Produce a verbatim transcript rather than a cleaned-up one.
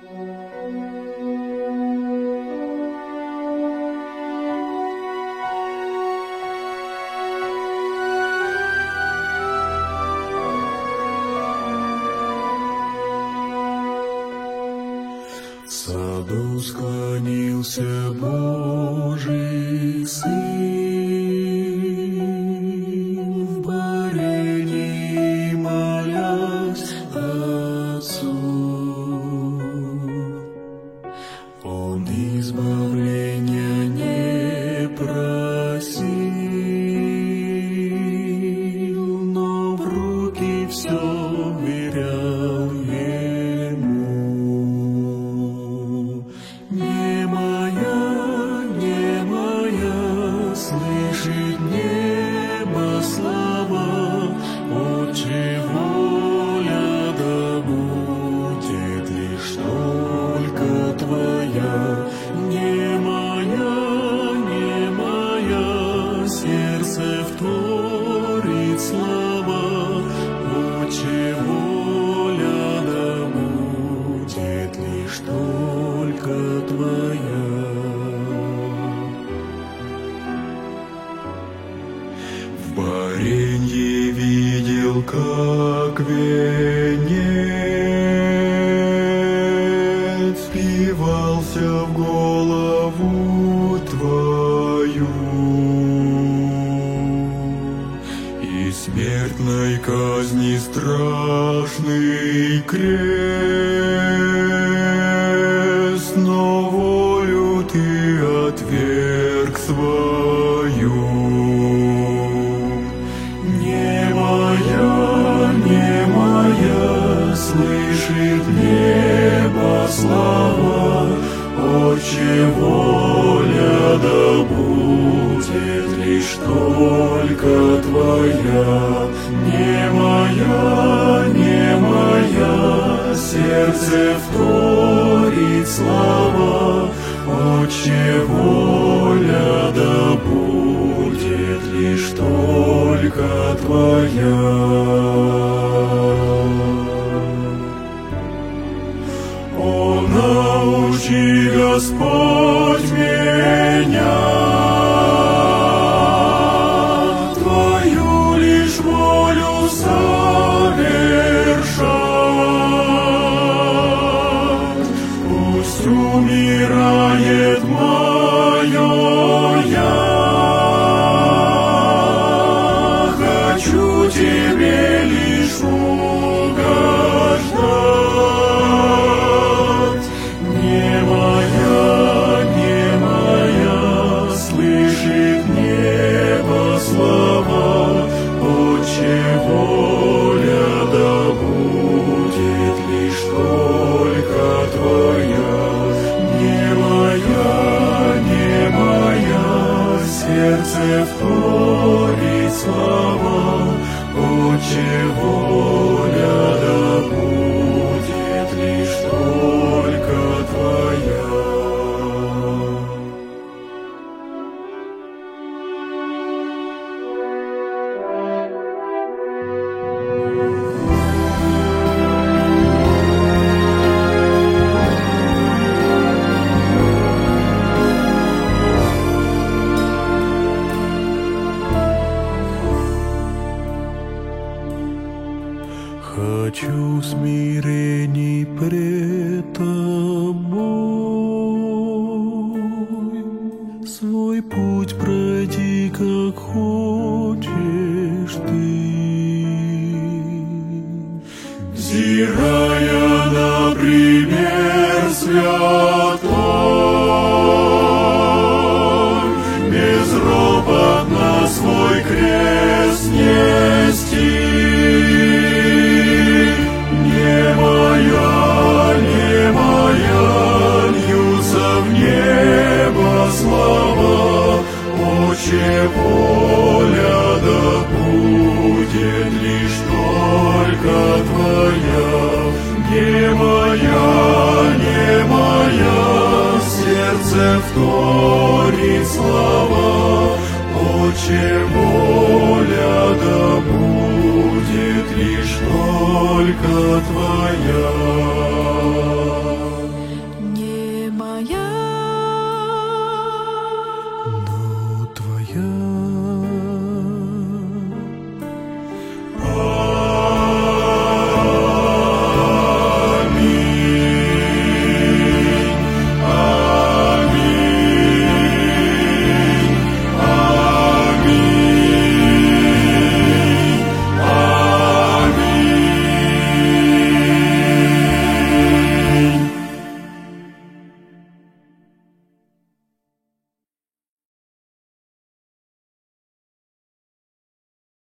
В саду склонился Божий Сын, в борении молясь Отцу. Он избавления не просил, но в руки все верял Ему. Не моя, не моя, слышит небо слова, Отче, воля да будет лишь только Твоя. Не моя, не моя, сердце вторит слова, Отче, воля да будет лишь только Твоя. В боренье видел, как венец впивался в голову Твою, и смертной казни страшный крест, но волю Ты отверг свою. Не моя, не моя, слышит небо слова, Отче, воля да будет лишь только Твоя. Не моя, не моя, сердце вторит слова, Отче, воля да будет лишь только Твоя. О, научи, Господь, меня Твою лишь волю совершать. Пусть умирает мое я, хочу Тебе лишь угождать. Не моя, не моя, слышит небо слова, Отче, воля да будет лишь только Твоя. Не моя, не моя, сердце вторит слова, Отче, воля да будет лишь только Твоя. Хочу смирений пред Тобой, свой путь пройти, как хочешь Ты. Взирая на пример святой, безропотно свой крест нести. Не моя, не моя, льются в небо слова, Отче, воля да будет лишь только Твоя. Не моя, не моя, сердце вторит слова, Отче, воля да будет лишь только Твоя.